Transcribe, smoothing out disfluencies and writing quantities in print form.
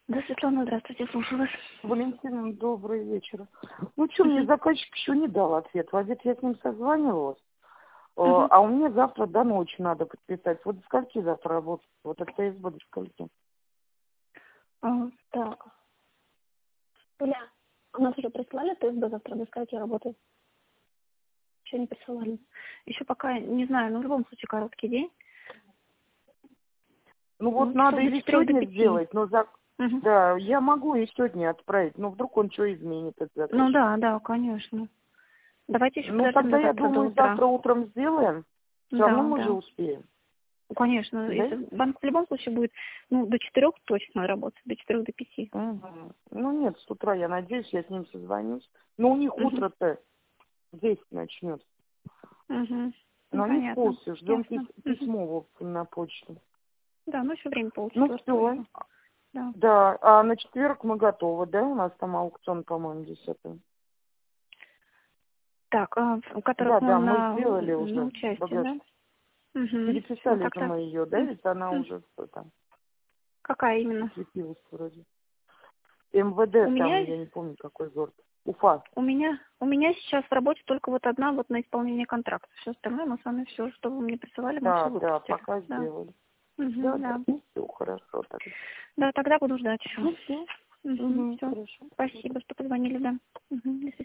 Да, Светлана, здравствуйте, слушаю вас. Валентина, добрый вечер. Ну что, мне заказчик еще не дал ответ. В обед я с ним созванивалась, Мгм. а у меня завтра до ночи надо подписать. Вот до скольки завтра работать? Вот от ТСБ до скольки? Так, Юля, у нас уже прислали ТСБ завтра до скольки работает? Еще не присылали. Еще пока не знаю, но в любом случае короткий день. Ну вот Ну, надо часов до или 4 до сегодня 5. сделать, но Угу. да, я могу и сегодня отправить, но вдруг он что изменит, этот Ну заказчик. да, да, конечно. Давайте еще Ну подождем тогда до я завтра до думаю, утра. завтра утром сделаем. Все равно Да, мы же да. успеем. Ну, конечно, Да? если банк в любом случае будет, ну, до 4 точно работать, до 4 до 5. Угу. Ну нет, с утра я надеюсь, я с ним созвонюсь. Но у них Угу. утро-то 10 начнется. Угу. Ну, Но они в понятно. курсе, ждем Ясно. Угу. письмо в общем, на почту. Да, ну еще время Ну полчаса все, точно. Да. да, а на четверг мы готовы, да? У нас там аукцион, по-моему, 10. Так, у которых Да, мы да, мы сделали на уже участие, багаж. да? Угу. Ну, Переписали же так-то. мы ее, да? Ведь она уже что там, Какая именно? закрепилась вроде. У МВД там, меня, я не помню, какой город. Уфа. у меня сейчас в работе только вот одна вот на исполнение контракта. Все остальное мы с вами все, что вы мне присылали, мы все Да, да, выпустили. пока Да. сделали. Угу, Да, да, да. ну все, хорошо тогда. Да, тогда буду ждать еще. Ну все. Угу, Угу, все. хорошо. Спасибо, что позвонили, да. Угу, до свидания.